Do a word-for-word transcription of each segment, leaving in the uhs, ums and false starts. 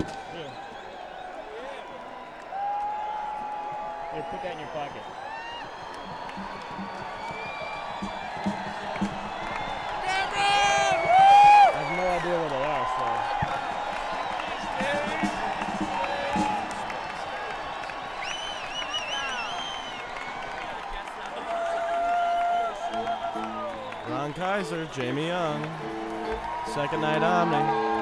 Here. Here, put that in your pocket. I have no idea where they are, so. Ron Kaiser, Jamie Young, second night Omni.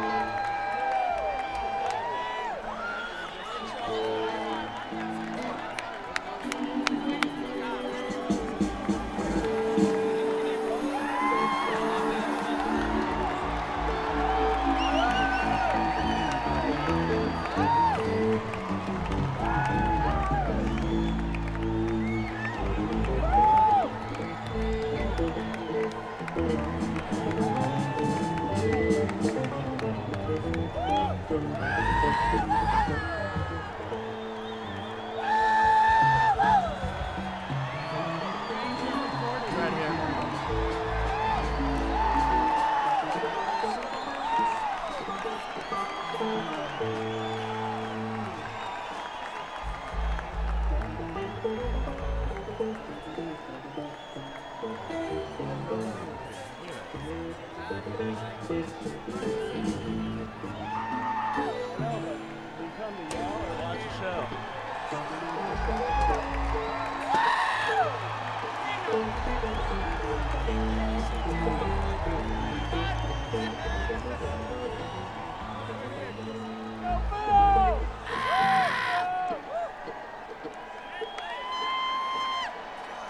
Thank you.